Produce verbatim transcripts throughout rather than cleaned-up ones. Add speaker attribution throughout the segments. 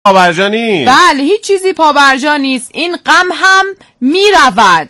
Speaker 1: پابرجا نیست.
Speaker 2: بله هیچ چیزی پابرجا نیست. این غم هم می رود.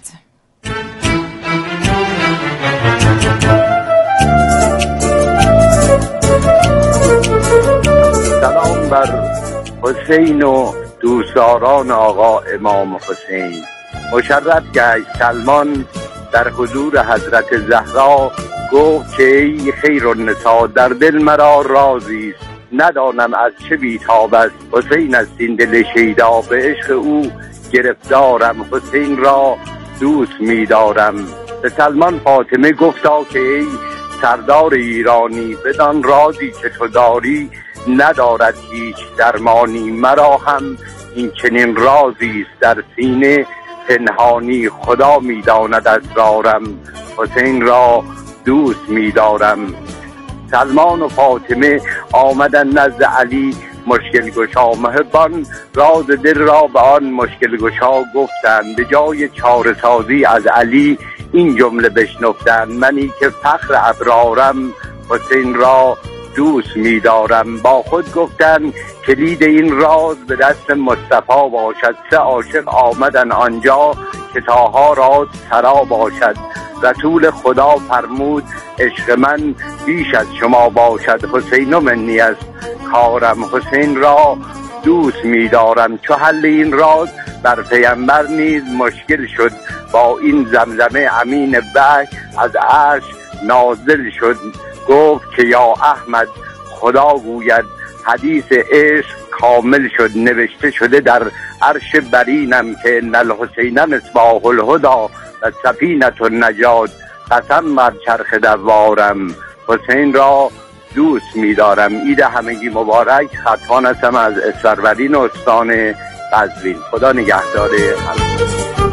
Speaker 3: سلام بر حسین و دوستداران آقا امام حسین. مشرف گشت سلمان در حضور حضرت زهرا، گفت که ای خیر النساء در دل مرا رازی است، ندانم از چه بیتاب است. حسین است این دل شیدا، به عشق او گرفتارم، حسین را دوست می‌دارم. به سلمان فاطمه گفتا که ای سردار ایرانی، بدان رازی که تو داری ندارد هیچ درمانی. مرا هم این چنین رازی است در سینه پنهانی، خدا می‌داند اسرارم، حسین را دوست می‌دارم. سلمان و فاطمه آمدن نزد علی مشکل گشا، محبان راز دل را به آن مشکل گشا گفتند. به جای چاره سازی از علی این جمله بشنفتند، منی که فخر ابرارم، حسین را دوست می‌دارم. با خود گفتند کلید این راز به دست مصطفی باشد. سه عاشق آمدن آنجا که تاها راز سرا باشد. رسول خدا فرمود عشق من بیش از شما باشد، حسین منی است کارم، حسین را دوست می‌دارم. چو حل این راز بر پیامبر نیز مشکل شد، با این زمزمه امین وحی از عرش نازل شد. گفت که یا احمد خدا گوید حدیث عشق کامل شد، نوشته شده در عرش برینم که ان الحسین مصباح الهدی و سفینة النجات، قسم بر چرخ دوارم، حسین را دوست می‌دارم. عید همگی مبارک. خطوان هستم از اسفرودین استان قزوین. خدا نگهدار همه.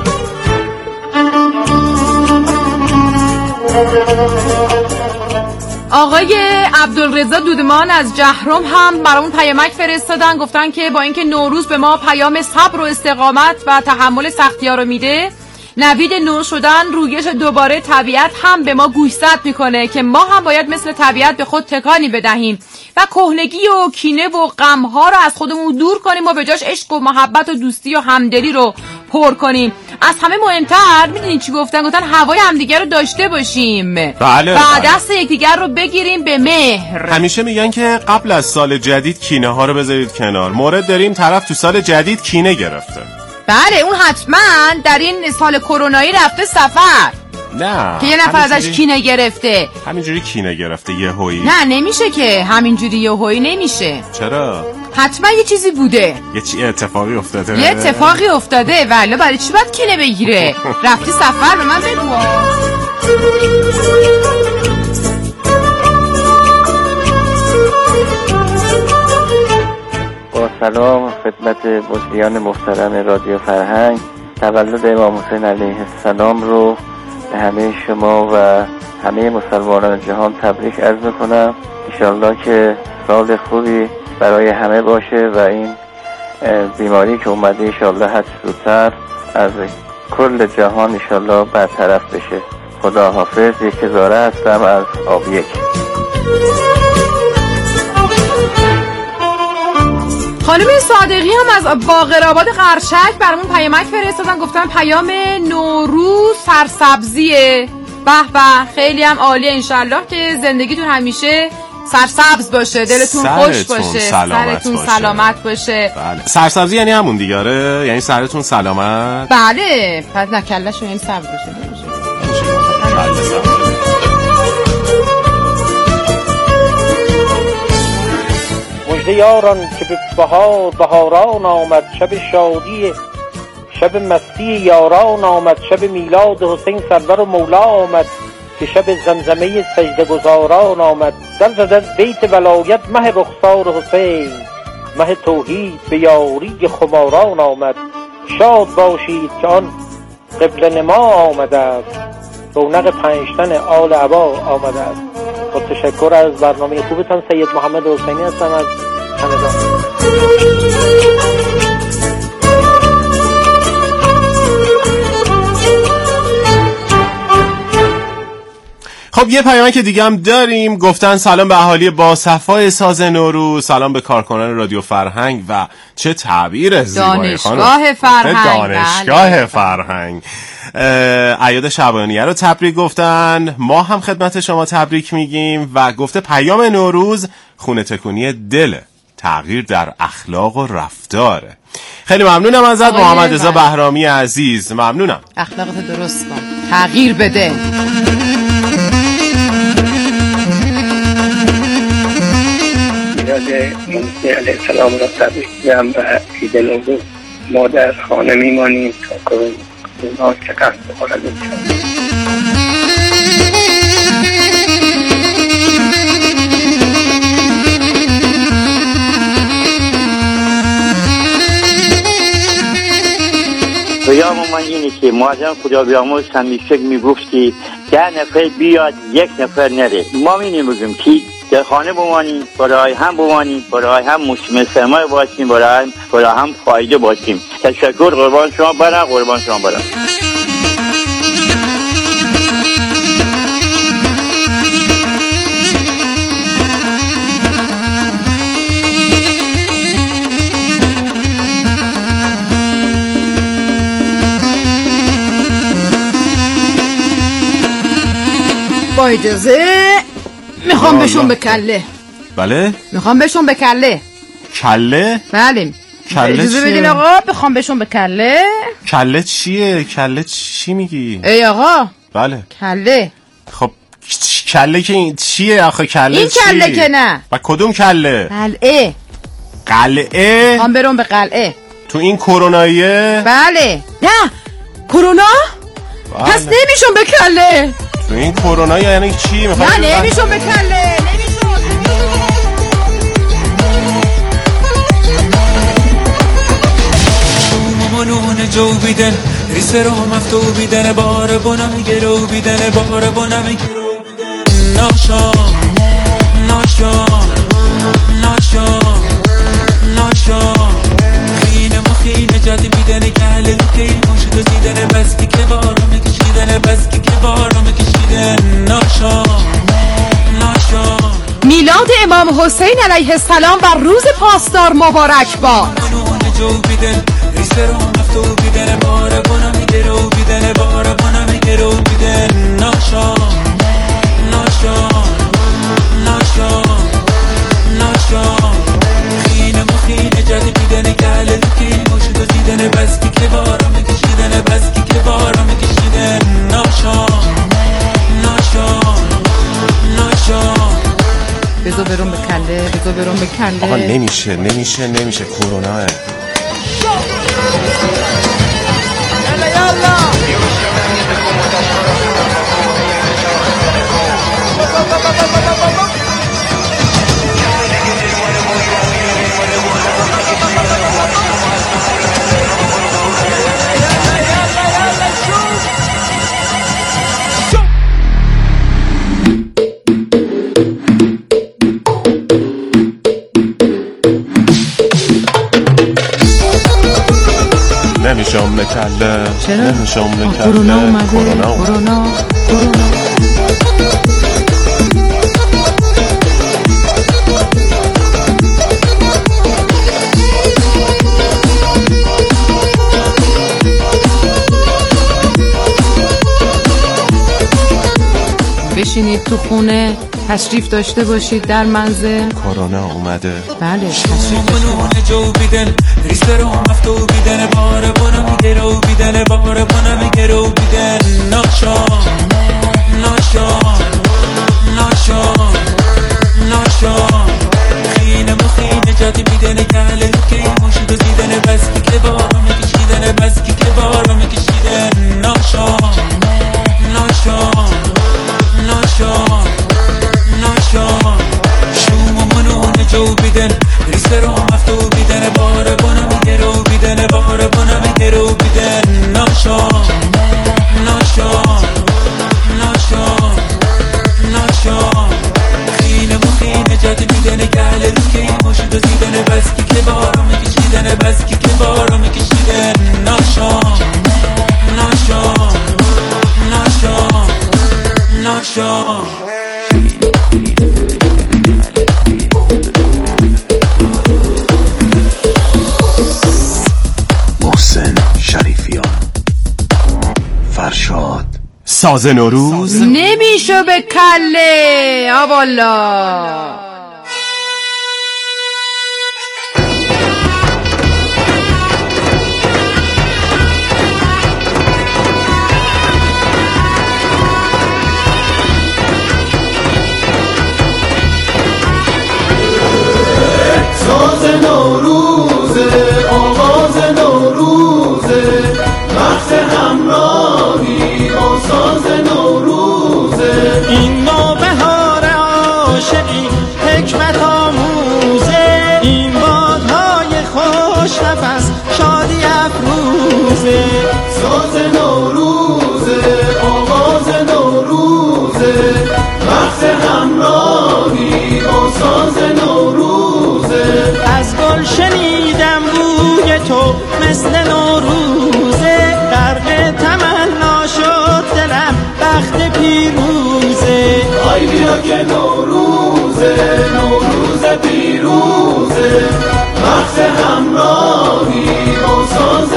Speaker 2: آقای عبدالرضا دودمان از جهرم هم برامون پیامک فرستادن، گفتن که با اینکه نوروز به ما پیام صبر و استقامت و تحمل سختی‌ها رو میده، نوید نو شدن رویش دوباره طبیعت هم به ما گوشزد میکنه که ما هم باید مثل طبیعت به خود تکانی بدهیم و کهنگی و کینه و غم‌ها رو از خودمون دور کنیم و به جاش عشق و محبت و دوستی و همدلی رو پر کنیم. از همه مهمتر میدونین چی گفتن؟ گفتن هوای همدیگر رو داشته باشیم.
Speaker 1: بله.
Speaker 2: و دست یکدیگر رو بگیریم به مهر.
Speaker 1: همیشه میگن که قبل از سال جدید کینه ها رو بذارید کنار. مورد داریم طرف تو سال جدید کینه گرفته.
Speaker 2: بله اون حتما در این سال کرونایی رفته سفر.
Speaker 1: نه
Speaker 2: که یه نفر ازش کینه گرفته.
Speaker 1: همینجوری کینه گرفته یهویی.
Speaker 2: نه نمیشه که همینجوری یهویی نمیشه.
Speaker 1: چرا؟
Speaker 2: حتما یه چیزی بوده.
Speaker 1: یه چی اتفاقی افتاده.
Speaker 2: یه اتفاقی افتاده. ولی برای چی باید کینه بگیره؟ رفتی سفر، به من بگو.
Speaker 4: با سلام خدمت مجریان محترم رادیو فرهنگ. تولد امام حسین علیه السلام رو به همه شما و همه مسلمانان جهان تبریک عرض میکنم. انشالله که سال خوبی برای همه باشه و این بیماری که اومده انشالله حد زودتر از کل جهان انشالله برطرف بشه. خدا حافظ. یک هزاره هستم از آب یک.
Speaker 2: خانم صادقی هم از باقرآباد قرشک برامون پیامک فرستادن، گفتن پیام نوروز سرسبزیه. به به خیلی هم عالیه. انشالله که زندگیتون همیشه سرسبز باشه، دلتون خوش باشه،
Speaker 1: سلامت
Speaker 2: سرتون
Speaker 1: باشه.
Speaker 2: سلامت باشه.
Speaker 1: بله. سرسبزی یعنی همون دیگاره، یعنی سرتون سلامت.
Speaker 2: بله پس نکلشون یعنی سبز باشه.
Speaker 5: مژده یاران که به بهار بهاران آمد، شب شادی شب مستی یاران آمد، شب میلاد حسین سرور و مولا آمد، که شب زمزمه سجده گزاران آمد. در زدن بیت ولایت مه رخسار حسین، مه توحید به یاری خماران آمد. شاد باشید که آن قبله نما آمده است، رونق پنجتن آل عبا آمده است. با تشکر از برنامه خوبتان. سید محمد حسینی هستم از همدان.
Speaker 1: خب یه پیام که دیگه هم داریم. گفتن سلام به اهالی با صفای ساز نوروز، سلام به کارکنان رادیو فرهنگ و چه تعبیر زیبایی خانم.
Speaker 2: دانشگاه فرهنگ.
Speaker 1: دانشگاه بله. فرهنگ. عیاد شعبانیه رو تبریک گفتن. ما هم خدمت شما تبریک میگیم و گفته پیام نوروز خونه تکونی دله، تغییر در اخلاق و رفتاره. خیلی ممنونم ازت محمد رضا بهرامی عزیز، ممنونم.
Speaker 2: اخلاقت درست کن، تغییر بده.
Speaker 6: موسی علیه السلام را تبریک میگم و عید نوروز. ما در خانه میمانیم تا کرونا شکست بخورد انشاءالله.
Speaker 7: پیام من اینه که معظم خدا بیامرز همیشه میگفت که ده نفر بیاد یک نفر نره. ما می نمیگیم که در خانه بمانیم، برای هم بمانیم، برای هم مسلم سرمایه باشیم، برای هم برای هم فایده باشیم. تشکر، قربان شما برم، قربان شما برم.
Speaker 2: با اجازه میخوام بهشون به کله.
Speaker 1: بله؟
Speaker 2: میخوام بهشون به کله.
Speaker 1: کله؟
Speaker 2: بله.
Speaker 1: کله
Speaker 2: اجازه بدین آقا، بخوام بهشون به کله.
Speaker 1: کله چیه؟ کله چی میگی؟
Speaker 2: ای آقا.
Speaker 1: بله.
Speaker 2: کله.
Speaker 1: خب کله که این چیه آخه؟ کله
Speaker 2: این
Speaker 1: چی؟
Speaker 2: کله که نه.
Speaker 1: و کدوم کله؟
Speaker 2: قلعه.
Speaker 1: قلعه؟
Speaker 2: میخوام برم به قلعه.
Speaker 1: تو این کروناییه؟
Speaker 2: بله. نه کرونا؟
Speaker 1: بله.
Speaker 2: پس نمیشون به کله.
Speaker 1: تو این کرونا یعنی چی؟
Speaker 2: نه نمیشون به کله. نمیشون.
Speaker 8: مامانون جو بیدن ریس رو مفتو بیدن بار بونم گرو بیدن بار بونم گرو بیدن ناشا ناشا ناشا ناشا خینه مخینه جدی بیدن گله که مشت دیدن بس که بارم کشیدن بس که بارم کشیدن ناشا ناشا.
Speaker 2: میلاد امام حسین علیه السلام و روز پاسدار مبارک باد.
Speaker 8: ریسرو مفتو بیدن بار بونم گرو بیدن بار بونم گرو بیدن ناشا ناشا ناشا ناشا خینه مخینه جدی بیدن گله که مشت دیدن بس که بارم کشیدن بس که بارم کشیدن ناشا ناشا ناشا.
Speaker 2: بذار برم به کله، بذار برم به کله.
Speaker 1: آقا نمیشه نمیشه نمیشه کروناه. نمیشم بکله.
Speaker 2: چرا؟
Speaker 1: نمیشم بکله.
Speaker 2: کرونا اومده.
Speaker 1: کرونا
Speaker 2: کرونا کرونا. بشینید تو خونه، تشریف داشته باشید در منزل.
Speaker 1: کرونا اومده.
Speaker 2: بله تشریف
Speaker 8: داشته جو بیدن ریسرو مفتو بیدن بار بونم گرو بیدن بار بونم گرو بیدن ناشا ناشا ناشا ناشا خینه مخینه جدی بیدن گله که مشت دیدن بس که بارم کشیدن بس که بارم کشیدن ناشا ناشا ناشا ناشا. شوم منون جو بیدن ریسرو مفتو بیدن بار بونم گرو بیدن بار بونم گرو بیدن ناشا ناشا ناشا ناشا خینه مخینه جدی بیدن گله که مشت دیدن بس که بارم کشیدن بس که بارم کشیدن ناشا ناشا ناشا ناشا. ناشام.
Speaker 9: محسن شریفیان، فرشاد.
Speaker 1: ساز نوروز
Speaker 2: نمیشه به کله. آوالا
Speaker 10: ساز نوروزه، آواز نوروزه، وقت همراهی با ساز نوروزه.
Speaker 11: این نوبهار عاشقی حکمت آموزه، این بادهای خوش نفس شادی افروزه.
Speaker 10: ساز نوروزه، آواز نوروزه، وقت همراهی با ساز نوروزه.
Speaker 11: از گل شنیدم بوی تو مثل نوروزه، غرق تمنا شد دلم بخت پیروزه.
Speaker 10: آی بیا که نوروزه، نوروز پیروزه، وقت همراهی با ساز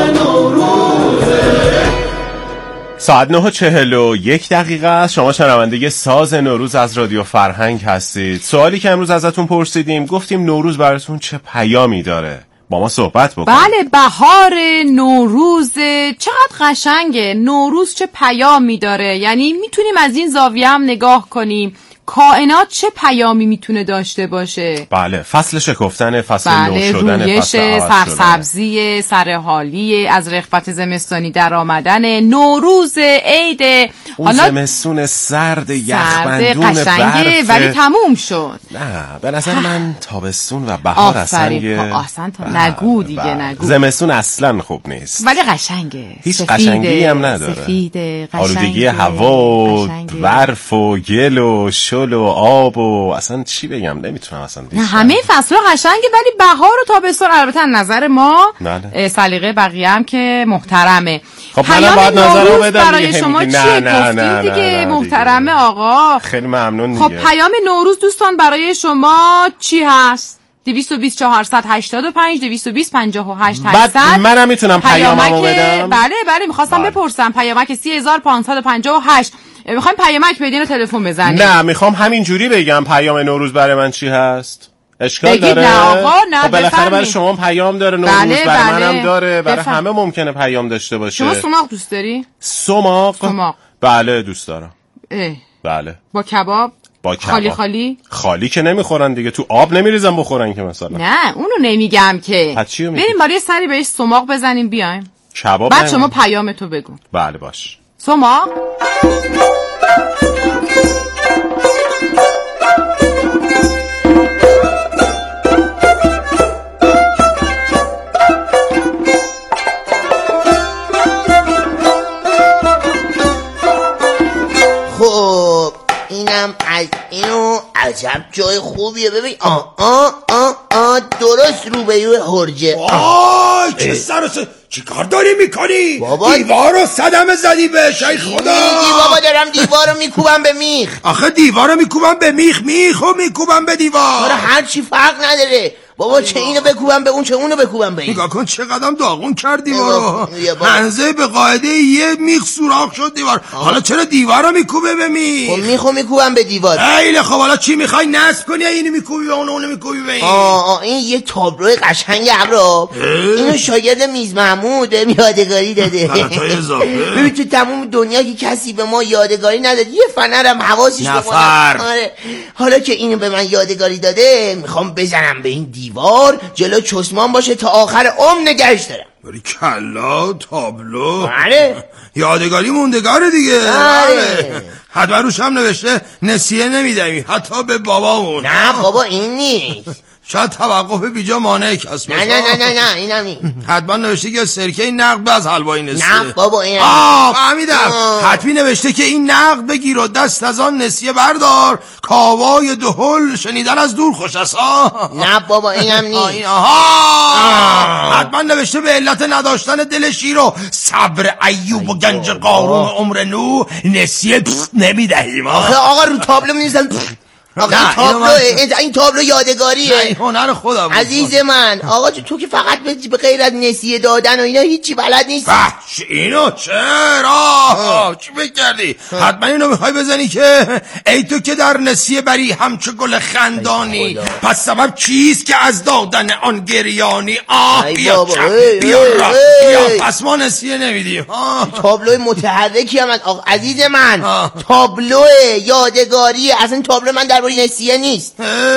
Speaker 10: نوروزه.
Speaker 1: ساعت نه و چهل و یک دقیقه است. شما شنونده ساز نوروز از رادیو فرهنگ هستید. سوالی که امروز ازتون پرسیدیم، گفتیم نوروز براتون چه پیامی داره؟ با ما صحبت بکنید.
Speaker 2: بله، بهار، نوروز، چقدر قشنگه. نوروز چه پیامی داره، یعنی میتونیم از این زاویه هم نگاه کنیم کائنات چه پیامی میتونه داشته باشه.
Speaker 1: بله، فصل شکفتن، فصل
Speaker 2: بله،
Speaker 1: نو شدن،
Speaker 2: رویش، سرسبزی، سرحالی، از رغبت زمستانی در آمدن، نوروز، عید.
Speaker 1: اون زمستون سرد یخبندون
Speaker 2: قشنگه ولی تموم شد.
Speaker 1: نه، به نظر من تابستون و بهار اصلا یه
Speaker 2: احسن تو نگو دیگه نگو.
Speaker 1: زمستون اصلا خوب نیست
Speaker 2: ولی قشنگه،
Speaker 1: هیچ قشنگی هم نداره.
Speaker 2: سفیده،
Speaker 1: آلودگی هوا، برف و گل و شل و آب و اصلا چی بگم، نمیتونم اصلا
Speaker 2: نه، همه فصل‌ها قشنگه ولی بهار و تابستون البته نظر ما سلیقه بقیه هم که محترمه.
Speaker 1: خب پیام نوروز
Speaker 2: برای شما چیه؟ گفتیم دیگه محترمه آقا.
Speaker 1: خیلی ممنون
Speaker 2: دیگه. خب پیام نوروز دوستان برای شما چی هست؟ دویست و بیست چهارصد هشتاد و پنج دویست و بیست پنجاه و هشت هشتصد.
Speaker 1: بعد منم میتونم پیاممو بدم؟
Speaker 2: بله بله میخواستم بپرسم. پیامک سی هزار و پانصد و پنجاه و هشت. میخوایم پیامک بدین و تلفن بزنید؟
Speaker 1: نه، میخوام همین جوری بگم پیام نوروز برای من چی هست. اشکال داره؟
Speaker 2: نه آقا، نه.
Speaker 1: خب بالاخره برای شما پیام داره نوروز.
Speaker 2: بله
Speaker 1: برای
Speaker 2: بله.
Speaker 1: منم داره، برای
Speaker 2: بفرم.
Speaker 1: همه ممکنه پیام داشته باشه.
Speaker 2: شما سماق دوست داری؟
Speaker 1: سماق؟
Speaker 2: سماق
Speaker 1: بله دوست دارم.
Speaker 2: اه.
Speaker 1: بله.
Speaker 2: با کباب؟
Speaker 1: با کباب.
Speaker 2: خالی خالی؟
Speaker 1: خالی که نمیخورن دیگه، تو آب نمیریزن بخورن که مثلا.
Speaker 2: نه اونو نمیگم که.
Speaker 1: پس چیو میگی؟
Speaker 2: بریم برای سری بهش سماق بزنیم بیایم.
Speaker 1: کباب.
Speaker 2: بعد شما پیام تو بگو.
Speaker 1: بله باش.
Speaker 2: سماق؟
Speaker 12: خب اینم از اینو عجب جای خوبیه. ببین آه آه آه آه درست روبروی هرجه.
Speaker 13: آه چه سر سر چی کار داری میکنی؟
Speaker 12: بابا
Speaker 13: دیوار رو صدمه زدی بهش ای خدا.
Speaker 12: میگی بابا دارم دیوار رو میکوبم به میخ.
Speaker 13: آخه دیوار رو میکوبم به میخ، میخ رو میکوبم به دیوار.
Speaker 12: آره هر چی فرق نداره بابا، چه اینو بکوبم به اون چه اونو بکوبم به این.
Speaker 13: نگاه کن چه قدم داغون کرد دیوارو. هنزه به قاعده یه میخ سوراخ شد دیوار. حالا چرا دیوار رو میکوبه به میخ؟
Speaker 12: خب میخو میکوبم به دیوار.
Speaker 13: خیلی خب حالا چی میخوای نصب کنی؟ اینو میکوبی به اون اونو میکوبی به این.
Speaker 12: آه آه این یه تابلو قشنگ ابرا. اینو شاگرد میز محمود یادگاری داده.
Speaker 13: غلطای اضافه.
Speaker 12: ببین تو تمام دنیا که کسی به ما یادگاری نداد، یه فنرم حواسش
Speaker 13: نفر.
Speaker 12: آره. حالا که اینو به من یادگاری داده میخوام بزنم به این دیوار، جلو چشمان باشه تا آخر عمر نگهش دارم.
Speaker 13: بری کلا تابلو.
Speaker 12: بله
Speaker 13: یادگاری موندگاره دیگه.
Speaker 12: بله
Speaker 13: حتما روش هم نوشته نسیه نمیدهی حتی به بابامون.
Speaker 12: نه بابا این نیست.
Speaker 13: شاید توقف بیجا مانع کسب.
Speaker 12: نه نه نه نه نه اینم این
Speaker 13: حتما نوشته که سرکه نقد از حلوای نسیه.
Speaker 12: نه بابا این
Speaker 13: آه فهمیدم. حتمی نوشته که این نقد بگیر و دست از آن نسیه بردار، کاوای دهل شنیدن از دور خوش است.
Speaker 12: نه بابا اینم نیست.
Speaker 13: آها حتما نوشته به علت نداشتن دل شیر و صبر ایوب و گنج قارون عمر نو نسیه نمیدهیم.
Speaker 12: آخه آقا رو تابلو می‌نویسن. آقا این تابلو این تابلو یادگاریه.
Speaker 13: این هنر خودم.
Speaker 12: عزیز من آقا تو که فقط به غیر از نسیه دادن و اینا هیچی بلد نیستی.
Speaker 13: بخش اینو چرا چی فکر کردی؟ حتما اینو میخوای بزنی که ای تو که در نسیه بری همچو گل خندانی، پس سبب چیست که از دادن آن گریانی؟ آه بیا چپ بیا را بیا پس ما نسیه نمیدیم.
Speaker 12: تابلو متحرکی هم آقا عزیز من تابلو یادگاری. اصلا تابلو من در درباره نسیه نیست.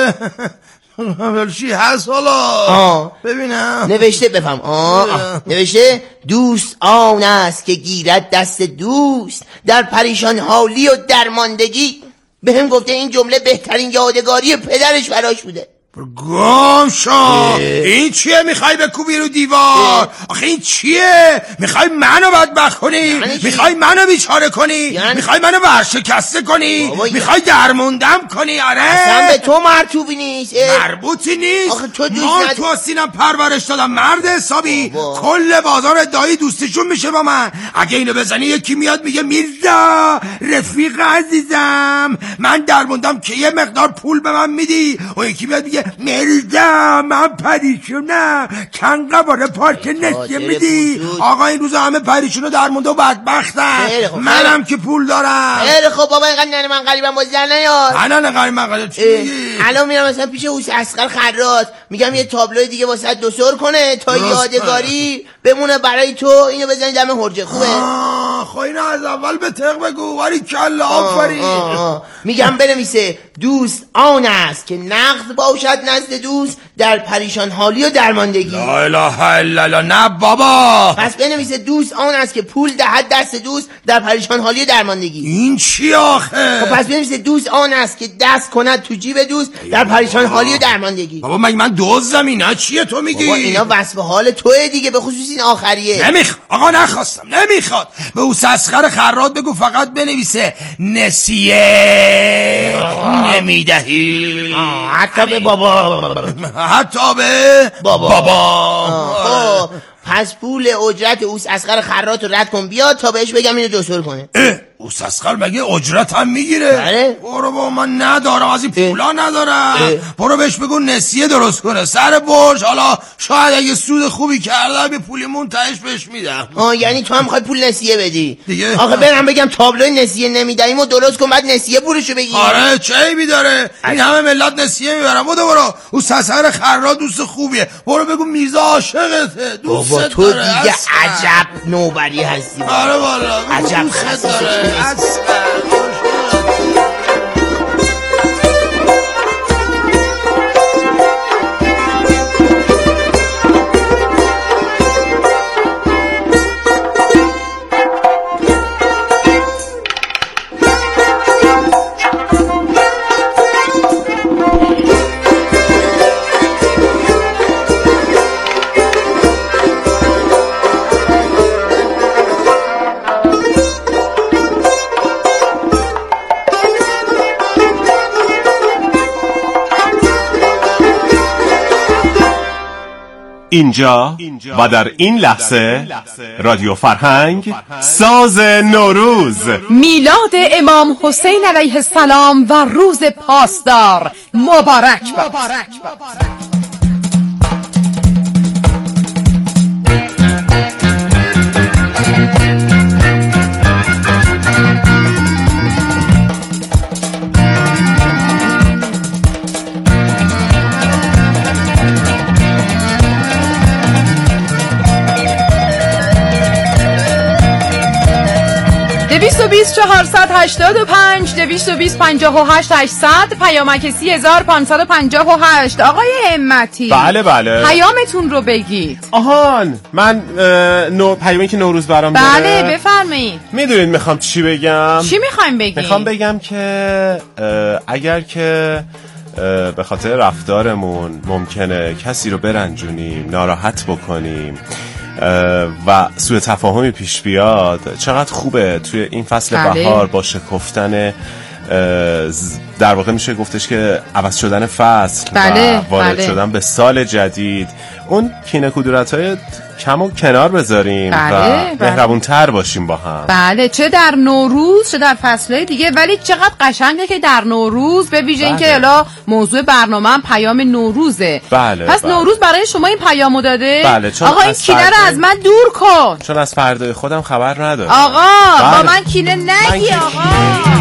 Speaker 13: چی هست حالا؟ ببینم
Speaker 12: نوشته بفهم. آه نوشته دوست آن است که گیرد دست دوست در پریشان حالی و درماندگی. به هم گفته این جمله بهترین یادگاری پدرش براش بوده.
Speaker 13: گم شو. این چیه میخوای بکوبی رو دیوار؟ آخه این چیه؟ میخوای منو بدبخت کنی؟ میخوای منو بیچاره کنی؟ میخوای منو ورشکسته کنی؟ میخوای درموندم کنی؟ آره
Speaker 12: اصلا به تو مرتوبی نیست.
Speaker 13: مربوطی نیست. آخه تو دوست تو آسینم پرورش دادم مرد حسابی. کل بازار ادعای دوستشون میشه با من. اگه اینو بزنی یکی میاد میگه میرزا رفیق عزیزم من درموندم که یه مقدار پول به من میدی، و یکی میاد میگه مرزا من پریشونم چند قباره پارچه نسیه میدی. آقا این روزا همه پریشون و درمونده و بدبختن. منم که پول دارم.
Speaker 12: خیلی خب بابا اینقدر ننه من قریبم باز در نیار.
Speaker 13: ننه قریب من قریب چی میگی؟
Speaker 12: الان میرم مثلا پیش اوس اصغر خراط میگم یه تابلو دیگه واسه دوسر کنه تا یادگاری بمونه برای تو. اینو بزنی دم هرجه خوبه؟
Speaker 13: خب اینو از اول به تق بگو. ولی کلا آفرین.
Speaker 12: میگم بنویسه دوست آن است که نقد باشد نزد دوست در پریشان حالی و درماندگی.
Speaker 13: لا اله الا الله. نه بابا.
Speaker 12: پس بنویسه دوست آن است که پول دهد دست دوست در پریشان حالی و درماندگی.
Speaker 13: این چی آخه؟
Speaker 12: خب پس بنویسه دوست آن است که دست کند تو جیب دوست در پریشان حالی و درماندگی.
Speaker 13: بابا مگه من دزدم؟ اینا چیه تو میگی؟
Speaker 12: بابا اینا وصف حال توئه دیگه، به خصوص این آخریه.
Speaker 13: نمیخ آقا نخواستم نمیخواد. به او سسخر خرات بگو فقط بنویسه نسیه نمیدهی.
Speaker 12: حتی به بابا.
Speaker 13: حتی به
Speaker 12: بابا.
Speaker 13: بابا.
Speaker 12: پس پول اجرت اوس اصغر خرات رو رد کن بیاد تا بهش بگم اینو دوسر کنه.
Speaker 13: اوس اصغر مگه اجرت هم میگیره؟
Speaker 12: بله.
Speaker 13: برو با من ندارم از این پولا ندارم. برو بهش بگو نسیه درست کنه سر برج. حالا شاید اگه سود خوبی کردم به پولی منتهش بهش میدم.
Speaker 12: آه یعنی تو هم میخوای پول نسیه بدی
Speaker 13: دیگه؟
Speaker 12: آخه برم بگم تابلو نسیه نمیدهیم و درست کن بعد نسیه پولشو بگی.
Speaker 13: آره چه عیبی داره؟ این همه ملت نسیه میبرن. برو برو اوس اصغر خرات دوست خوبیه. برو بگو میرزا عاشقته.
Speaker 12: بابا تو دیگه عجب نوبری هستی.
Speaker 13: آره والا
Speaker 12: عجب خسته.
Speaker 1: اینجا و در این لحظه رادیو فرهنگ ساز نوروز
Speaker 2: میلاد امام حسین علیه السلام و روز پاسدار مبارک باد. دویست و بیست چهارصد هشتاد و پنج دویست و بیست پنجاه و هشت هشتصد پیامک سی هزار پانصد و پنجاه و هشت. آقای همتی
Speaker 1: بله بله
Speaker 2: پیامتون رو بگید.
Speaker 1: آهان من نو... پیامی که نوروز برام داره.
Speaker 2: بله بفرمایید.
Speaker 1: میدونید میخوام چی بگم؟
Speaker 2: چی میخوایم بگیم؟
Speaker 1: میخوام بگم که اگر که به خاطر رفتارمون ممکنه کسی رو برنجونیم، ناراحت بکنیم و سوء تفاهمی پیش بیاد، چقدر خوبه توی این فصل
Speaker 2: بله.
Speaker 1: بهار با شکفتن در واقع میشه گفتش که عوض شدن فصل
Speaker 2: بله.
Speaker 1: و وارد
Speaker 2: بله.
Speaker 1: شدن به سال جدید، اون کینه کدورت‌های کم و کنار بذاریم
Speaker 2: بله.
Speaker 1: و مهربون تر باشیم با هم.
Speaker 2: بله، چه در نوروز چه در فصلهای دیگه. ولی چقدر قشنگه که در نوروز به ویژه اینکه الا موضوع برنامه هم پیام نوروزه.
Speaker 1: بله.
Speaker 2: پس
Speaker 1: بله.
Speaker 2: نوروز برای شما این پیامو داده؟
Speaker 1: بله. چون
Speaker 2: آقا این کینه رو از من دور کن.
Speaker 1: چون از فردای خودم خبر ندارم.
Speaker 2: آقا
Speaker 1: بله.
Speaker 2: با من کینه نگی آقا.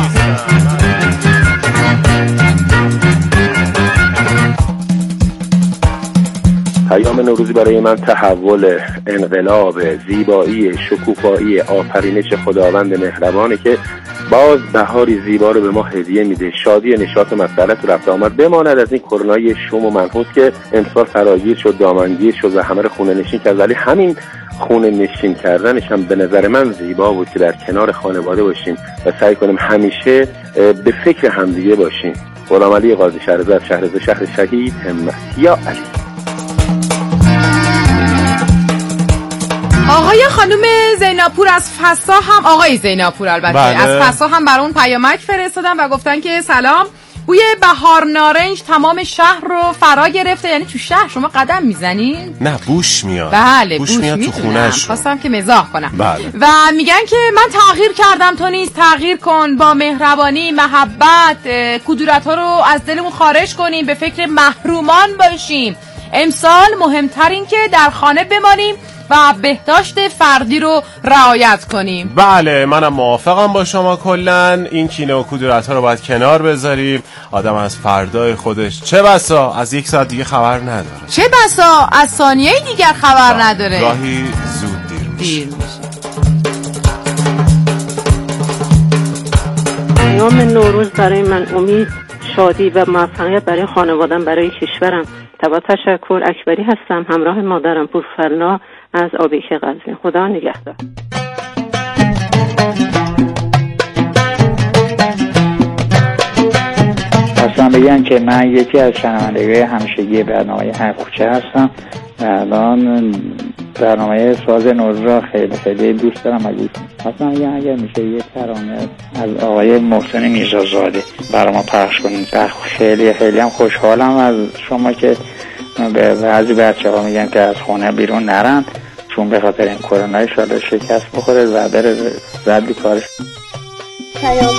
Speaker 14: پیام نوروزی برای من تحول، انقلاب، زیبایی، شکوفایی، آفرینش خداوند مهربانه که باز بهاری زیبا رو به ما هدیه میده. شادی، نشاط و مسئلت و رفت آمد بماند از این کرونای شوم و منحوس که امسال فراگیر شد، دامنگیر شد و همه رو خونه نشین کرد. ولی همین خونه نشین کردنش هم به نظر من زیبا بود که در کنار خانواده باشیم و سعی کنیم همیشه به فکر همدیگه باشیم. غلامعلی قاضی شهرزاد، شهرزاد شهر شهید، همت یا علی.
Speaker 2: آقای خانم زیناپور از فسا هم، آقای زیناپور البته
Speaker 1: بله.
Speaker 2: از فسا هم برای اون پیامک فرستادن و گفتن که سلام، بوی بهار نارنج تمام شهر رو فرا گرفته. یعنی تو شهر شما قدم میزنین؟
Speaker 1: نه، بوش میاد.
Speaker 2: بله،
Speaker 1: بوش,
Speaker 2: بوش
Speaker 1: میاد تو خونه‌ش.
Speaker 2: خواستم که مزاح کنم.
Speaker 1: بله.
Speaker 2: و میگن که من تغییر کردم، تو نیز تغییر کن، با مهربانی، محبت، کدورت ها رو از دلمون خارج کنیم، به فکر محرومان باشیم. امسال مهمتر این که در خانه بمانیم و بهداشت فردی رو رعایت کنیم.
Speaker 1: بله، منم موافقم با شما. کلن این کینه و کدورت ها رو باید کنار بذاریم. آدم از فردای خودش چه بسا از یک ساعت دیگه خبر نداره،
Speaker 2: چه بسا از ثانیه دیگر خبر نداره.
Speaker 1: گاهی زود دیر میشه.
Speaker 2: دیر میشه.
Speaker 15: پیام نوروز برای من امید، شادی و موفقیت برای خانوادم، برای کشورم. با تشکر. اکبری هستم، همراه مادرم پورفرنا از آبیک قزوین. خدا نگهدار.
Speaker 16: خواستم بگم که من یکی از شنوندگان همیشگی برنامه هر کوچه هستم و الان برنامه ساز نوروز را خیلی خیلی دوست دارم و گوش میدم. خواستم بگم اگر میشه یه ترانه از آقای محسن میرزازاده برای ما پخش کنید. خیلی خیلی هم خوشحالم از شما که به بعضی بچه ها میگن که از خونه بیرون نرن، چون به خاطر این کرونا شاید شکست بخوره و بره ردی کارش.
Speaker 17: پیام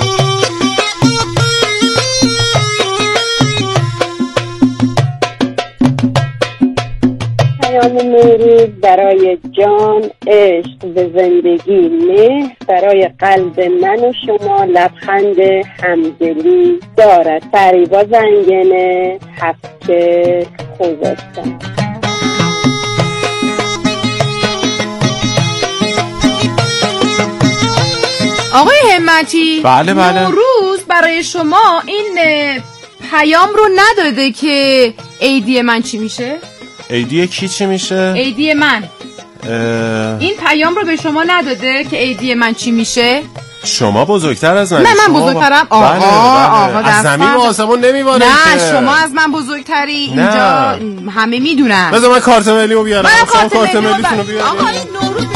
Speaker 17: پیام نوروز برای جان، عشق به زندگی، مهر برای قلب من و شما، لبخند همدلی دارد. فریبا زنگنه، هفته خوزستان.
Speaker 2: آقای همتی،
Speaker 1: بله بله.
Speaker 2: نوروز برای شما این پیام رو نداده که عیدی من چی میشه؟
Speaker 1: عیدی کی چی میشه؟
Speaker 2: عیدی من
Speaker 1: اه...
Speaker 2: این پیام رو به شما نداده که عیدی من چی میشه؟
Speaker 1: شما بزرگتر از من.
Speaker 2: نه من بزرگترم. آقا
Speaker 1: بله بله.
Speaker 2: آقا
Speaker 1: از زمین و آسمون نمیباره.
Speaker 2: نه که. شما از من بزرگتری. اینجا همه میدونن.
Speaker 1: بذار من کارت ملیمو بیارم.
Speaker 2: من کارت
Speaker 1: ملیتونو بیارم.
Speaker 2: آقا این نوروز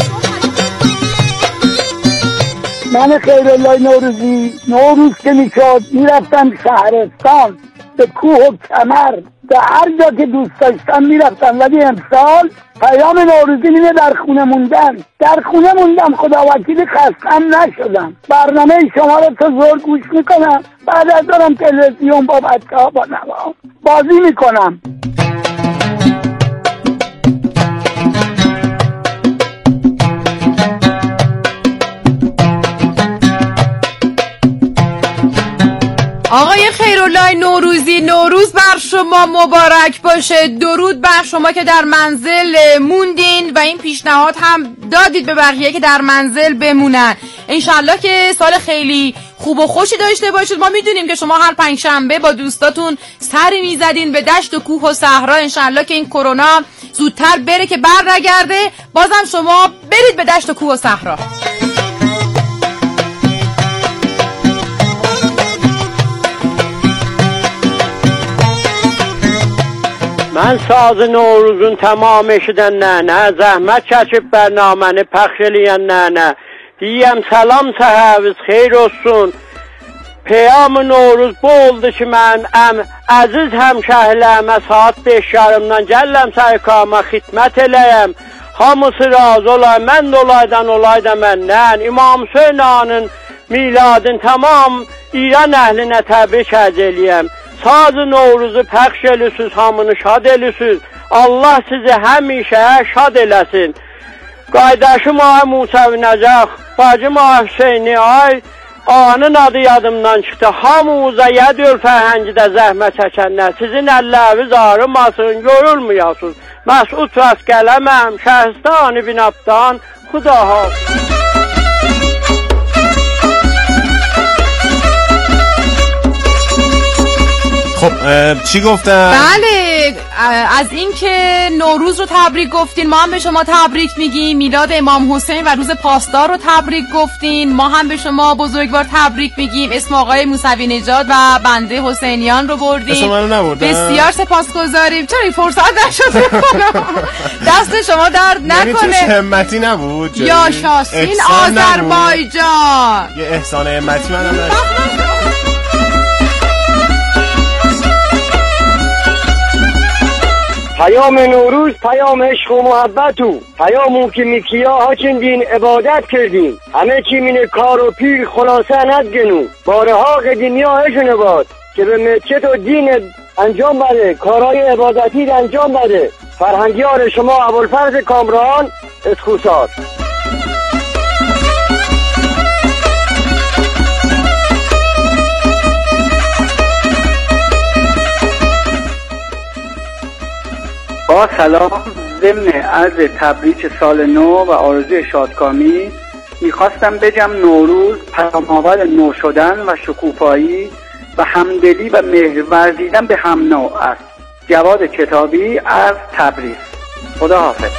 Speaker 18: من خیرالله نوروزی، نوروز که میشد میرفتم شهرستان به کوه و کمر، به هر جا که دوست داشتم میرفتم. ولی امسال پیام نوروزی اینه در خونه موندن. در خونه موندم، خدا وکیلی خستم نشدم. برنامه شما رو تا زور گوش میکنم، بعد از دارم تلویزیون با بچه ها با نوا بازی میکنم.
Speaker 2: آقای خیرالله نوروزی، نوروز بر شما مبارک باشه. درود بر شما که در منزل موندین و این پیشنهاد هم دادید به بقیه که در منزل بمونن. انشالله که سال خیلی خوب و خوشی داشته باشید. ما میدونیم که شما هر پنج شنبه با دوستاتون سری میزدین به دشت و کوه و صحرا. انشالله که این کرونا زودتر بره که بر نگرده. بازم شما برید به دشت و کوه و صحرا.
Speaker 5: من ساز نوروزun tamam eşidən nənə, zəhmət çəkib bərnaməni pəxş eləyən nənə, deyəm salam səhəviz xeyr olsun. Peyam-ı Novruz bu oldu ki mən əm, əziz həmşəhləmə saat beş yarımdan gəlləm sərkama xidmət eləyəm. Hamısı razı olay, mən də olaydan olayda məndən. İmam Hüseyn ağanın miladın tamam İran əhlinə təbrik ərz eləyəm. Saz-ı Novruzu pəxş elüsüz, hamını şad elüsüz. Allah sizi həmişə şad eləsin. Qaydaşım ay Musəvi Nəcəx, bacım ay Hüseyni ay, ağanın adı yadımdan çıxdı. Hamımıza yədül fəhəngidə zəhmət çəkənlər, sizin əlləriniz ağrımasın, yorulmayasınız. Məsud rast gələməm, Şəhristan-ı Binabdan, Xuda hafiz.
Speaker 1: خب چی گفتن؟
Speaker 2: بله از اینکه نوروز رو تبریک گفتین، ما هم به شما تبریک میگیم. میلاد امام حسین و روز پاسدار رو تبریک گفتین، ما هم به شما بزرگوار تبریک میگیم. اسم آقای موسوی نژاد و بنده حسینیان رو بردیم.
Speaker 1: اسم منو نبردن؟
Speaker 2: بسیار سپاسگزاریم. چرا این فرصت نشد بکنم؟ دست شما درد نکنه.
Speaker 1: یعنی توش همتی نبود؟
Speaker 2: یا شاسین آذربایجان
Speaker 1: یه احسان همتی منم نشد.
Speaker 19: پیام نوروز پیام عشق و محبتو، پیامون که میکیا هاچین دین عبادت کردین، همه چی مینه کار و پیر خلاصه ندگنو، بارها قدیمیا هشونه باد که به مسجد و دین انجام بده، کارهای عبادتی انجام بده. فرهنگیار شما ابوالفضل کامران اسخوصات.
Speaker 20: با سلام، ضمن عرض تبریک سال نو و آرزوی شادکامی میخواستم بگم نوروز پیام‌آور نو شدن و شکوفایی و همدلی و مهر ورزیدن به هم نوع است. جواد کتابی از تبریز. خدا حافظ.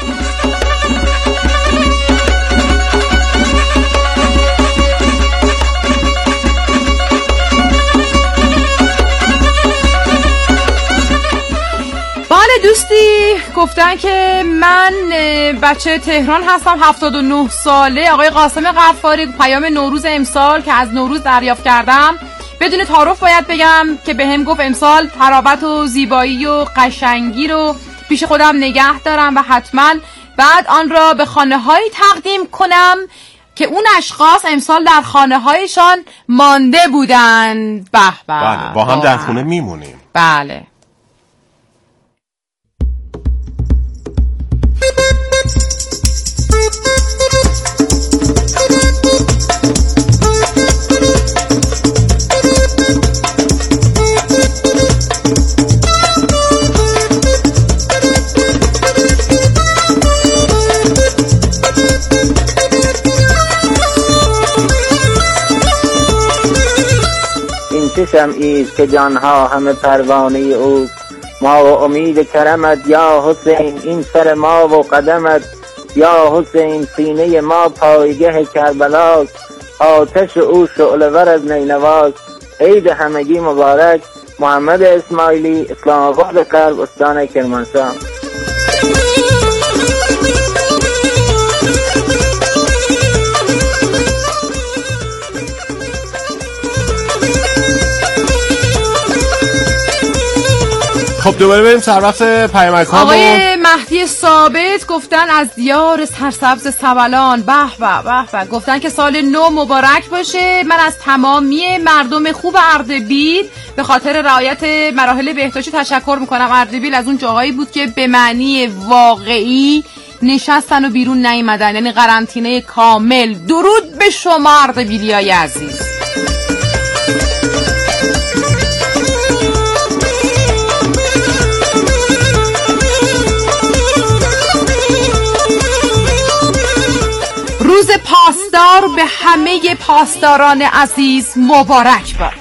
Speaker 2: بله دوستی گفتن که من بچه تهران هستم، هفتاد و نه ساله. آقای قاسم غفاری پیام نوروز امسال که از نوروز دریافت کردم بدون تعارف باید بگم که به هم گفت امسال تراوت و زیبایی و قشنگی رو پیش خودم نگه دارم و حتما بعد آن را به خانه هایی تقدیم کنم که اون اشخاص امسال در خانه هایشان مانده بودن. به به.
Speaker 1: بله با هم در خونه میمونیم.
Speaker 2: بله.
Speaker 21: چه شمعی است که جانها همه پروانه او، ما و امید کرمت یا حسین، این سر ما و قدمت یا حسین، سینه ما پایگه کربلاست، آتش او شعله‌ور از نینواست. عید همگی مبارک. محمد اسماعیلی، اسلام آباد غرب، استان کرمانشاه.
Speaker 1: خب دوباره بریم سر وقت پیامک‌ها.
Speaker 2: آقای مهدی ثابت گفتن از دیار سرسبز سبلان، به به به به، گفتن که سال نو مبارک باشه. من از تمامی مردم خوب اردبیل به خاطر رعایت مراحل بهداشتی تشکر میکنم. اردبیل از اون جاهایی بود که به معنی واقعی نشستن و بیرون نیومدن، یعنی قرنطینه کامل. درود به شما اردبیلیای عزیز. روز پاسدار به همه پاسداران عزیز مبارک باد.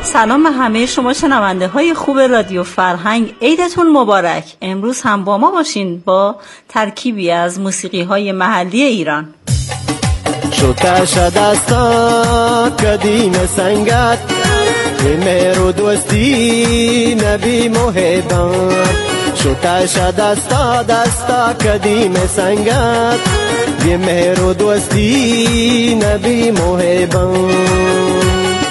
Speaker 3: سلام به همه شما شنونده های خوب رادیو فرهنگ، عیدتون مبارک. امروز هم با ما باشین با ترکیبی از موسیقی های محلی ایران.
Speaker 22: شوتش دستا قدیم سنگت به مهر و دوستی نبی محبان. شوتش دستا دستا قدیم سنگت به مهر و دوستی نبی محبان.